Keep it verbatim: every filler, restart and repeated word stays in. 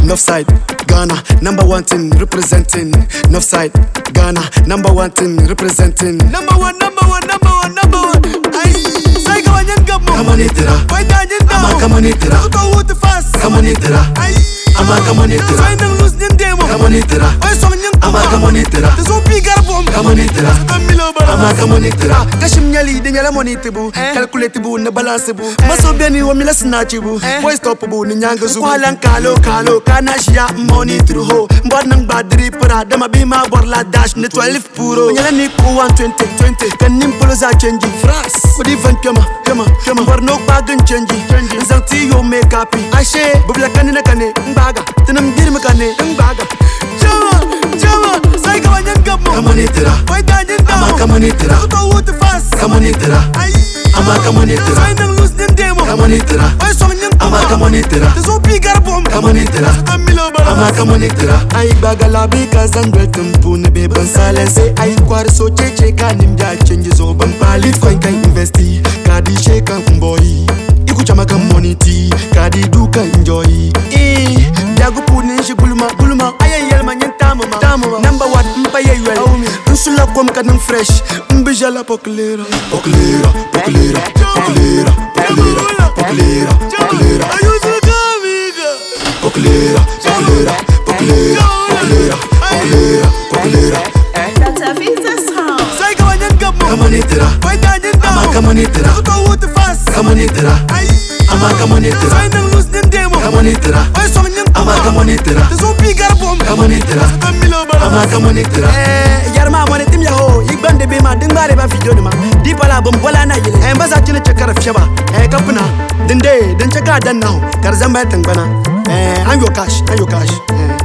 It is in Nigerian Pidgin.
Northside, Ghana, number one thing representing. Northside, Ghana, number one thing representing. Number one, number one, number one, number one. Aye, say go on and come on. Come on, itera. Why don't you know? Come on, itera. Go with the fast. Come on, itera. Aye, Ama come on, itera. say no lose the demo. Come on, itera. Why so many? Ama come on, itera. There's one big album. Come on, itera. Ama come on, itera. Kashim nyali de nyala money tibu, calculate bu na balance bu. Maso biani wa mila snatch bu. Boy stop bu ni nyanga zu. Kwa lan kalo kalo kana shia money through ho. Mbod nang badri para dama bima borla dash ne twelve puro. Nyala ni ku one twenty twenty. Kan nimpolo za change France. Kodi van kama kama kama. Bor no bagan change. Zanti yo make happy. Ashe bubla kanina kane mbaga. Tanam girma kane mbaga. Jama jama sai ka wanyan gabo. Come on, itera. Why don't you know? Ama come on, itera. Go with the fast. Come on, itera. Ama come on, itera. Say no lose the demo. Come on, itera. Why so many? Ama come on, itera. There's one big album. Come on, itera. Ama come on, itera. Ay bagala bika zangwel tumpune be bansale say ay kwar so cheche kanim ja change so ban pali coin kan investi kadi sheka mboy iku chama kan moniti kadi du kan enjoy eh dagu puni shi gulma gulma ay yel man tama tama number one mpa yel nsula kom kan fresh mbijala poklera Poklera, poklera, poklera, poklera, poklera, poklera. ayuzu kamiga Poklera, poklera, poklera, poklera, poklera, poklera. That's a business house. say go and gabo. Come on, itera. Why don't you know? Ama come on, itera. Go with the fast. Come on, itera. Ay, Ama come on, itera. say no lose the demo. Come on, itera. Why so many? Ama come on, itera. There's one big album. Come on, itera. Ama come on, itera. Eh, yarma wani tim yaho, igbande be ma dingbare ba video ma. Di bala bum bola na yile. Eh, baza kine chekara fsheba. Eh, kapuna. Dinde, din cheka dan now. Karzamba tangbana. Eh, an yo cash, an yo cash. Eh.